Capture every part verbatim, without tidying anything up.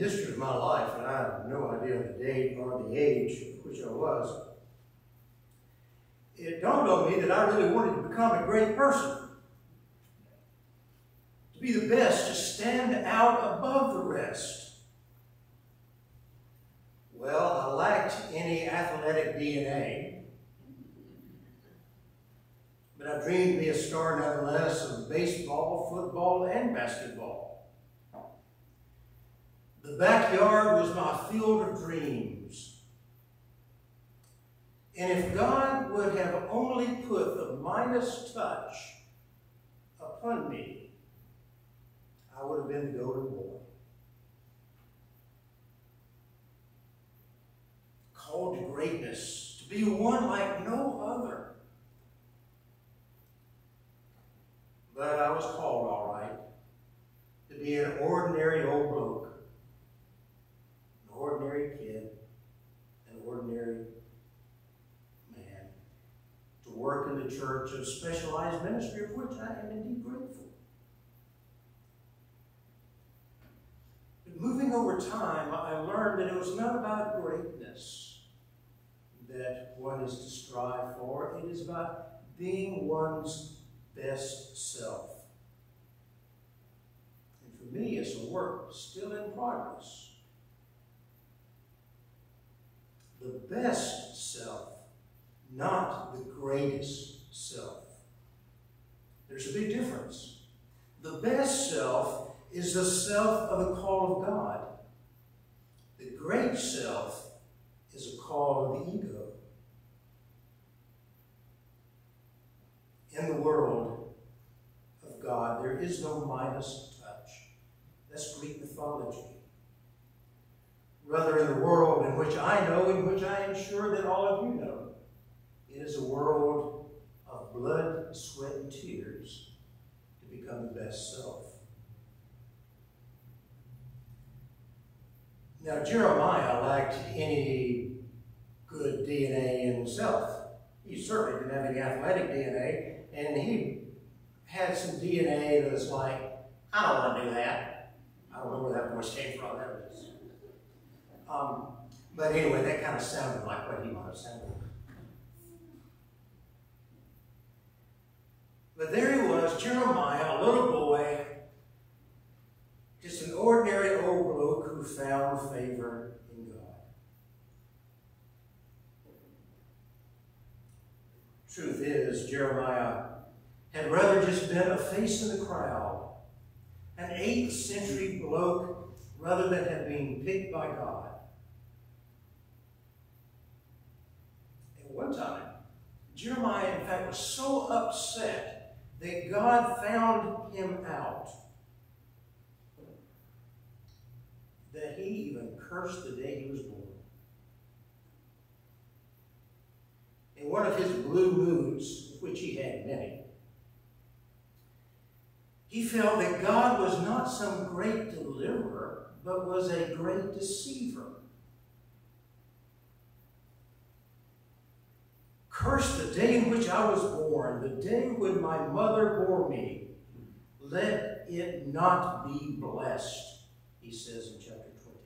history of my life, and I have no idea the date or the age at which I was, it dawned on me that I really wanted to become a great person. To be the best, to stand out above the rest. Well, I lacked any athletic D N A, but I dreamed to be a star nonetheless of baseball, football, and basketball. The backyard was my field of dreams. And if God would have only put the Midas touch upon me, I would have been the golden boy. Called to greatness, to be one like no other. But I was called, all right, to be an ordinary old bloke. An ordinary kid, an ordinary man, to work in the church of specialized ministry, of which I am indeed grateful. But moving over time, I learned that it was not about greatness that one is to strive for. It is about being one's best self. And for me, it's a work still in progress. The best self, not the greatest self. There's a big difference. The best self is the self of the call of God. The great self is a call of the ego. In the world of God, there is no Midas touch. That's Greek mythology. Rather, in the world in which I know, in which I am sure that all of you know, it is a world of blood, sweat, and tears to become the best self. Now, Jeremiah lacked any good D N A in himself. He certainly didn't have any athletic D N A, and he had some D N A that was like, I don't want to do that. I don't know where that voice came from. That was, um, but anyway, that kind of sounded like what he might have sounded. But there he was, Jeremiah, a little boy, just an ordinary old bloke who found favor in God. Truth is, Jeremiah had rather just been a face in the crowd, an eighth century bloke, rather than have been picked by God. At one time, Jeremiah, in fact, was so upset that God found him out that he even cursed the day he was born. In one of his blue moods, of which he had many, he felt that God was not some great deliverer, but was a great deceiver. Curse the day in which I was born, the day when my mother bore me. Let it not be blessed, he says in chapter twenty.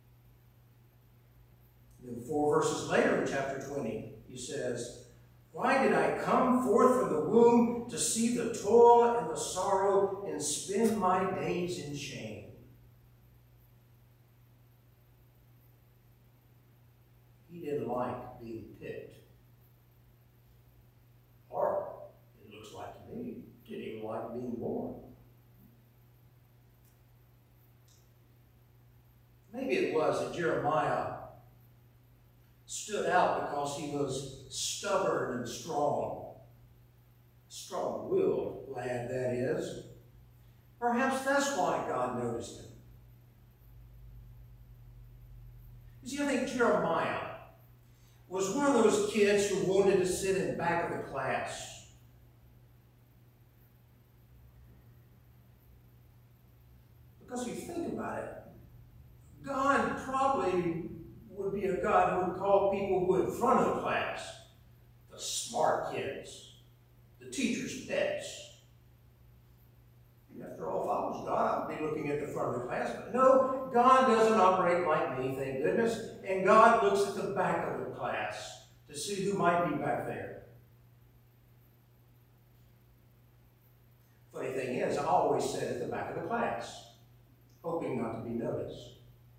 Then four verses later in chapter twenty, he says, why did I come forth from the womb to see the toil and the sorrow and spend my days in shame? He didn't like being picked. Or, it looks like to me, didn't even like being born. Maybe it was that Jeremiah stood out because he was stubborn and strong. Strong-willed lad, that is. Perhaps that's why God noticed him. You see, I think Jeremiah was one of those kids who wanted to sit in the back of the class. Because if you think about it, God probably would be a God who would call people who in front of the class, the smart kids, the teacher's pets. After all, if I was God, I'd be looking at the front of the class. But no, God doesn't operate like me, thank goodness, and God looks at the back of the class to see who might be back there. Funny thing is, I always sit at the back of the class, hoping not to be noticed.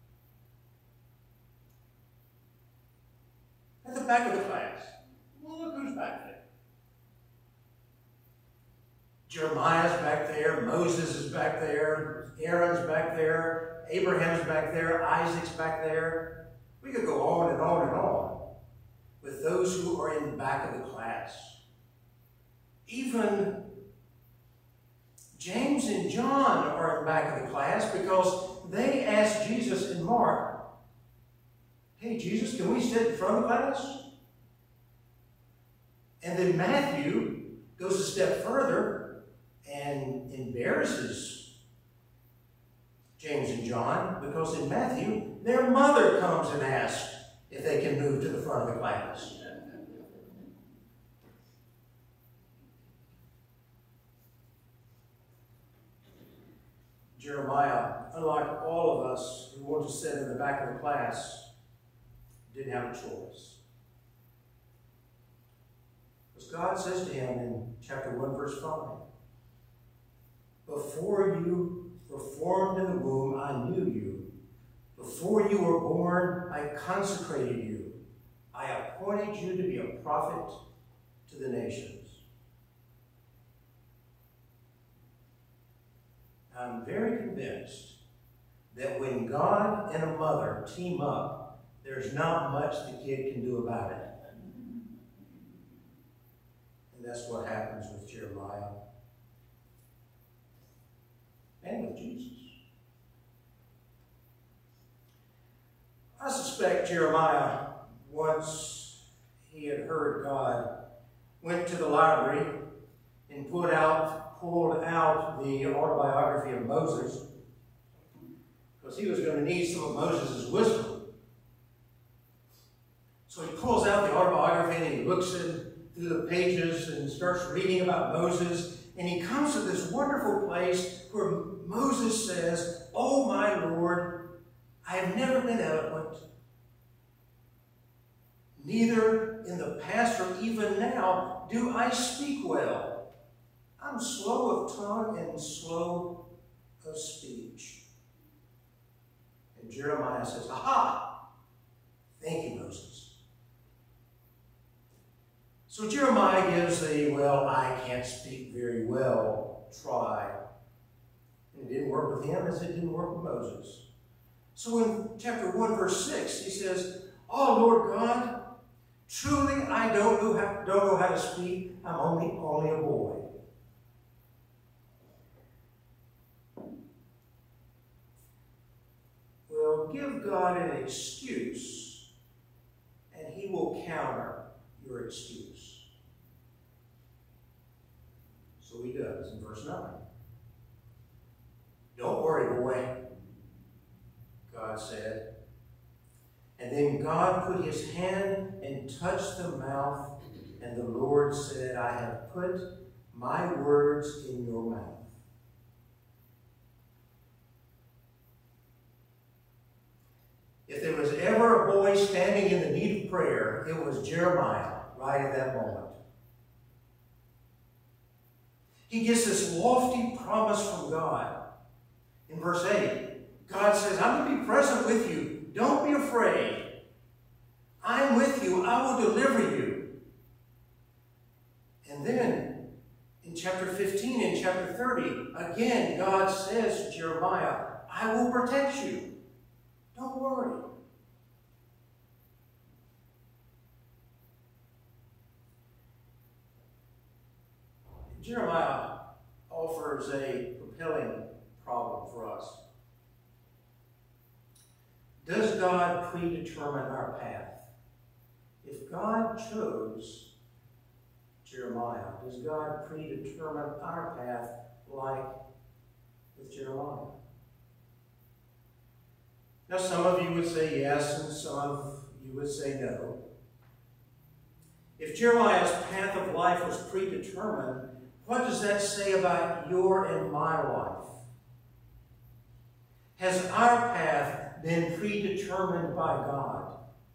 At the back of the class. Well, look who's back there. Jeremiah's back there, Moses is back there, Aaron's back there, Abraham's back there, Isaac's back there. We could go on and on and on with those who are in the back of the class. Even James and John are in the back of the class because they asked Jesus in Mark, hey, Jesus, can we sit in front of the class? And then Matthew goes a step further and embarrasses James and John because in Matthew, their mother comes and asks if they can move to the front of the class. Jeremiah, unlike all of us who want to sit in the back of the class, didn't have a choice. Because God says to him in chapter one, verse five, before you were formed in the womb, I knew you. Before you were born, I consecrated you. I appointed you to be a prophet to the nations. I'm very convinced that when God and a mother team up, there's not much the kid can do about it. And that's what happens with Jeremiah and with Jesus. I suspect Jeremiah, once he had heard God, went to the library and pulled out, pulled out the autobiography of Moses, because he was going to need some of Moses' wisdom. So he pulls out the autobiography and he looks in through the pages and starts reading about Moses, and he comes to this wonderful place where Moses says, "Oh my Lord, I have never been eloquent, neither in the past or even now do I speak well. I'm slow of tongue and slow of speech." And Jeremiah says, "Aha! Thank you, Moses." So Jeremiah gives the, well, I can't speak very well try. And it didn't work with him as it didn't work with Moses. So in chapter one, verse six, he says, "Oh, Lord God, truly I don't know how, don't know how to speak. I'm only, only a boy." Well, give God an excuse, and he will counter your excuse. So he does in verse nine. "Don't worry, boy," God said. And then God put his hand and touched the mouth, and the Lord said, "I have put my words in your mouth." If there was ever a boy standing in the need of prayer, it was Jeremiah right at that moment. He gets this lofty promise from God. In verse eight, God says, "I'm going to be present with you. Don't be afraid. I'm with you. I will deliver you." And then, in chapter fifteen and chapter thirty, again, God says to Jeremiah, "I will protect you. Don't worry." Jeremiah offers a compelling problem for us. Does God predetermine our path? If God chose Jeremiah, does God predetermine our path like with Jeremiah? Now, some of you would say yes, and some of you would say no. If Jeremiah's path of life was predetermined, what does that say about your and my life? Has our path been predetermined by God?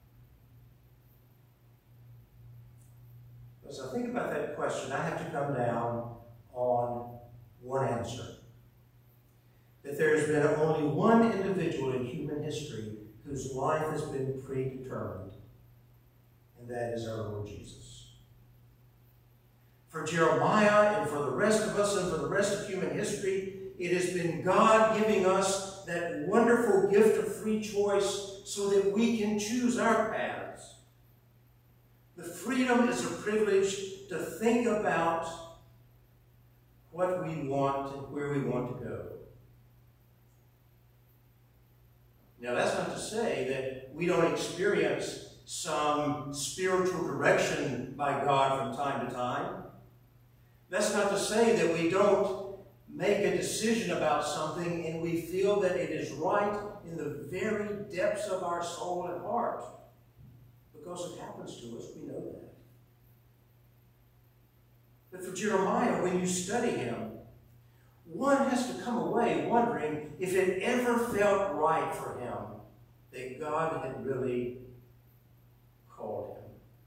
As I think about that question, I have to come down on one answer. That there has been only one individual in human history whose life has been predetermined, and that is our Lord Jesus. For Jeremiah and for the rest of us and for the rest of human history, it has been God giving us that wonderful gift of free choice so that we can choose our paths. The freedom is a privilege to think about what we want and where we want to go. Now, that's not to say that we don't experience some spiritual direction by God from time to time. That's not to say that we don't make a decision about something and we feel that it is right in the very depths of our soul and heart. Because it happens to us, we know that. But for Jeremiah, when you study him, one has to come away wondering if it ever felt right for him that God had really called him.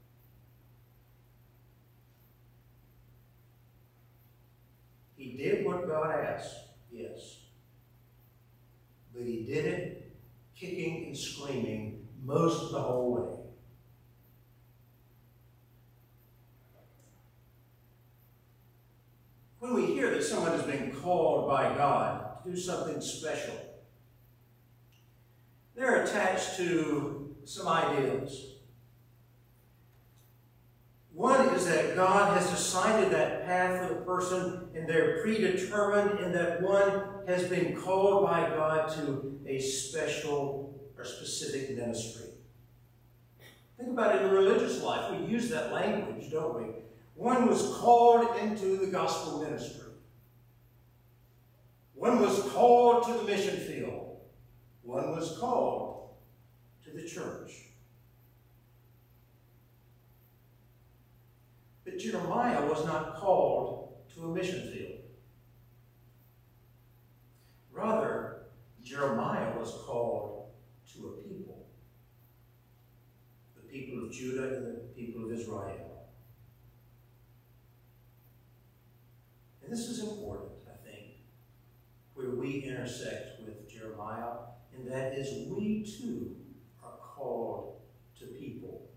He did what God asked, yes. But he did it kicking and screaming most of the whole way. When we hear that someone has been called by God to do something special, they're attached to some ideas. One is that God has decided that path for the person, and they're predetermined, and that one has been called by God to a special or specific ministry. Think about it in religious life. We use that language, don't we? One was called into the gospel ministry. One was called to the mission field. One was called to the church. But Jeremiah was not called to a mission field. Rather, Jeremiah was called to a people. The people of Judah and the people of Israel. And this is important, I think, where we intersect with Jeremiah, and that is we too are called to people.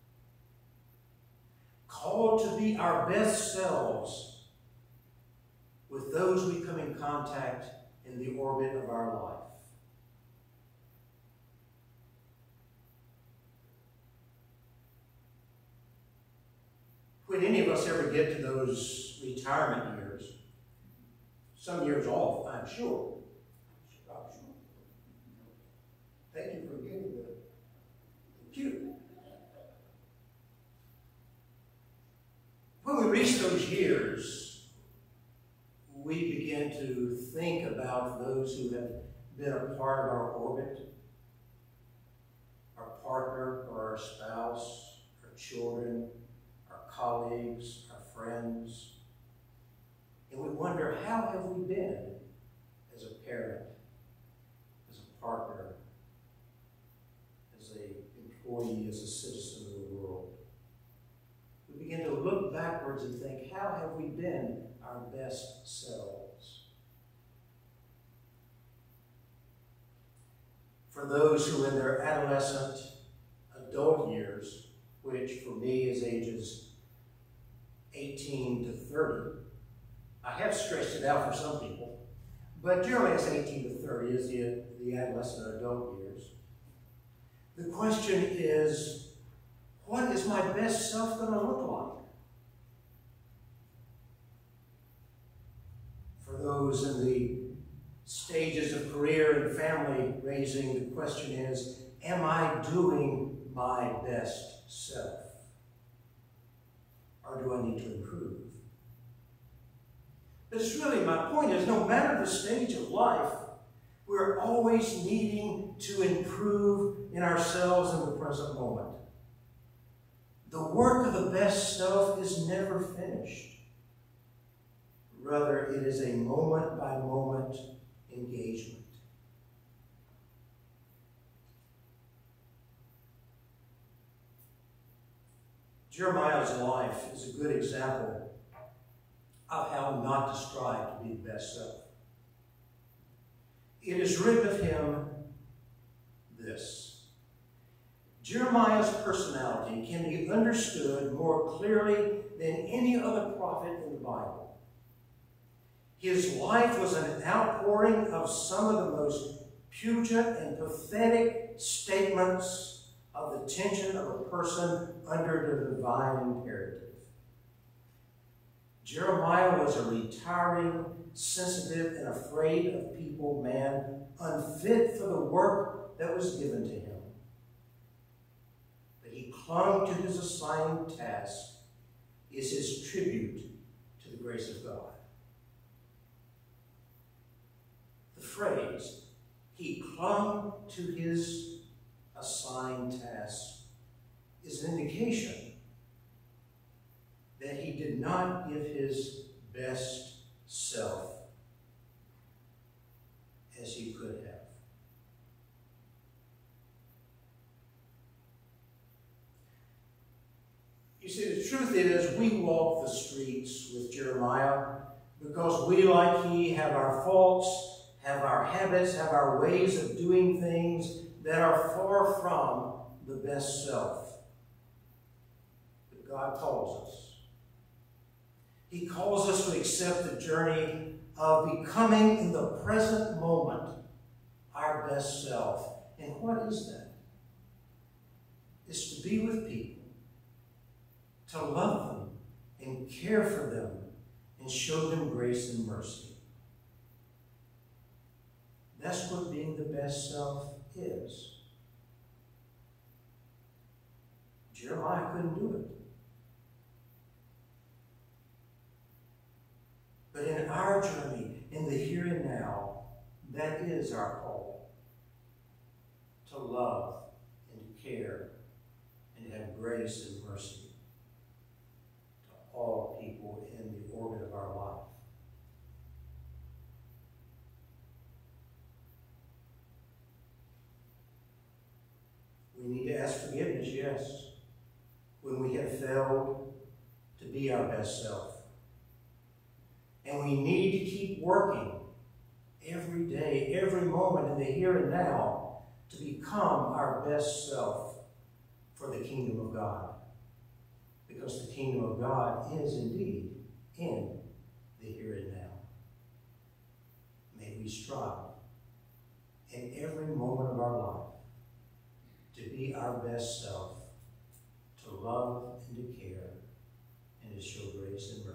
Called to be our best selves with those we come in contact in the orbit of our life. When any of us ever get to those retirement years, some years off, I'm sure. Thank you for getting the cue. When we reach those years, we begin to think about those who have been a part of our orbit, our partner or our spouse, our children, our colleagues, our friends. And we wonder, how have we been as a parent, as a partner, as an employee, as a citizen of the world? We begin to look backwards and think, how have we been our best selves? For those who in their adolescent, adult years, which for me is ages eighteen to thirty, I have stretched it out for some people, but generally it's eighteen to thirty is the, the adolescent or adult years. The question is, what is my best self going to look like? For those in the stages of career and family raising, the question is, am I doing my best self? Or do I need to improve? But it's really, my point is, no matter the stage of life, we're always needing to improve in ourselves in the present moment. The work of the best self is never finished. Rather, it is a moment-by-moment engagement. Jeremiah's life is a good example of how not to strive to be the best self. It is written of him this: Jeremiah's personality can be understood more clearly than any other prophet in the Bible. His life was an outpouring of some of the most pungent and pathetic statements of the tension of a person under the divine imperative. Jeremiah was a retiring, sensitive, and afraid of people man, unfit for the work that was given to him. But he clung to his assigned task is his tribute to the grace of God. The phrase, he clung to his assigned task, is an indication that he did not give his best self as he could have. You see, the truth is, we walk the streets with Jeremiah because we, like he, have our faults, have our habits, have our ways of doing things that are far from the best self. But God calls us. He calls us to accept the journey of becoming in the present moment our best self. And what is that? It's to be with people, to love them and care for them and show them grace and mercy. That's what being the best self is. Jeremiah couldn't do it. But in our journey, in the here and now, that is our call. To love and to care and to have grace and mercy to all people in the orbit of our life. We need to ask forgiveness, yes, when we have failed to be our best self. And we need to keep working every day, every moment in the here and now to become our best self for the kingdom of God. Because the kingdom of God is indeed in the here and now. May we strive in every moment of our life to be our best self, to love and to care, and to show grace and